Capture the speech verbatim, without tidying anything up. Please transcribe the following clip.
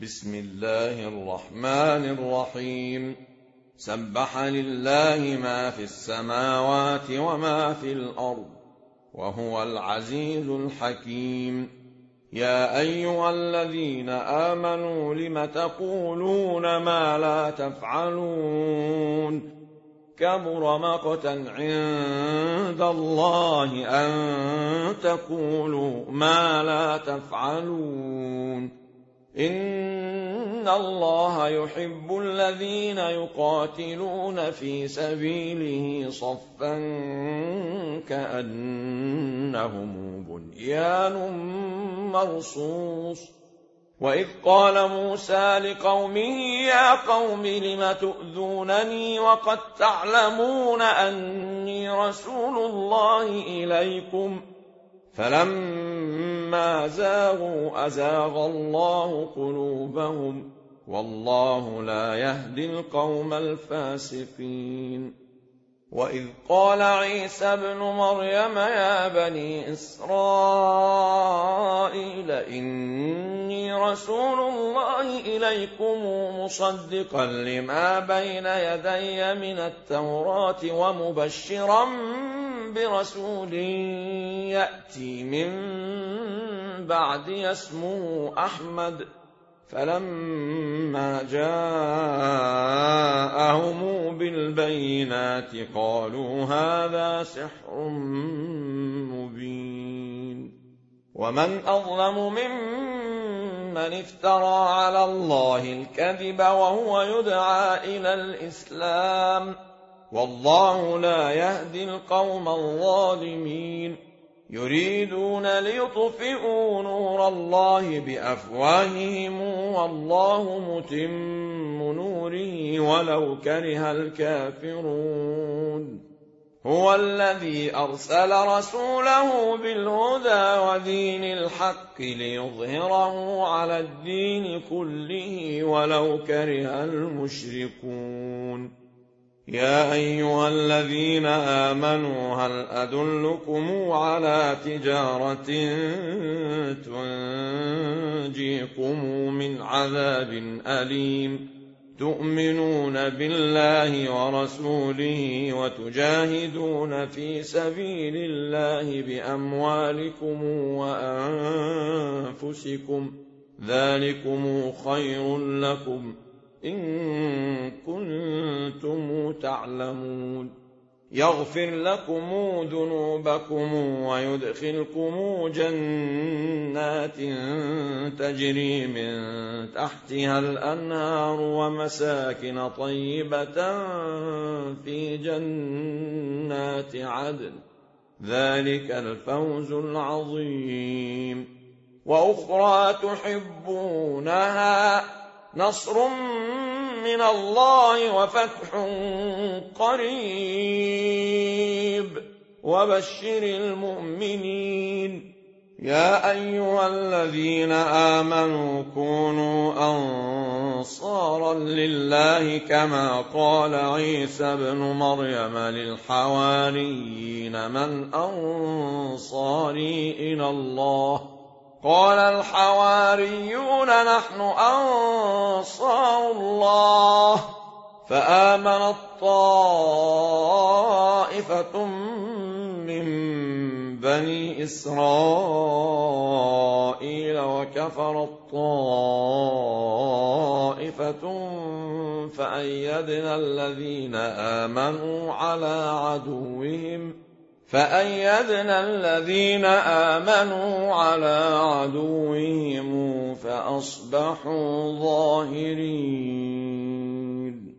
بسم الله الرحمن الرحيم سبح لله ما في السماوات وما في الأرض وهو العزيز الحكيم. يا أيها الذين آمنوا لم تقولون ما لا تفعلون كبر مقتا عند الله أن تقولوا ما لا تفعلون. إن الله يحب الذين يقاتلون في سبيله صفا كأنهم بنيان مرصوص. وإذ قال موسى لقومه يا قوم لم تؤذونني وقد تعلمون أني رسول الله إليكم فلما زاغوا أزاغ الله قلوبهم والله لا يهدي القوم الفاسقين. وإذ قال عيسى ابن مريم يا بني إسرائيل إني رسول الله إليكم مصدقا لما بين يدي من التوراة ومبشرا برسول يأتي من بعدي اسمه أحمد. فلما جاءهم بالبينات قالوا هذا سحر مبين. ومن أظلم ممن افترى على الله الكذب وهو يدعى إلى الإسلام والله لا يهدي القوم الظالمين. يريدون ليطفئوا نور الله بأفواههم والله متم نوره ولو كره الكافرون. هو الذي أرسل رسوله بالهدى ودين الحق ليظهره على الدين كله ولو كره المشركون. يا أيها الذين آمنوا هل أدلكم على تجارة تنجيكم من عذاب أليم تؤمنون بالله ورسوله وتجاهدون في سبيل الله بأموالكم وأنفسكم ذلكم خير لكم إن كنتم تعلمون. يغفر لكم ذنوبكم ويدخلكم جنات تجري من تحتها الأنهار ومساكن طيبة في جنات عدن ذلك الفوز العظيم. وأخرى تحبونها نصر من الله وفتح قريب وبشر المؤمنين. يا أيها الذين آمنوا كونوا أنصارا لله كما قال عيسى ابن مريم للحواريين من أنصاري إلى الله قال الحواريون نحن أنصار الله. فآمنت طائفة من بني إسرائيل وكفرت طائفة فأيدنا الذين آمنوا على عدوهم فأيدنا الذين آمنوا على عدوهم فأصبحوا ظاهرين.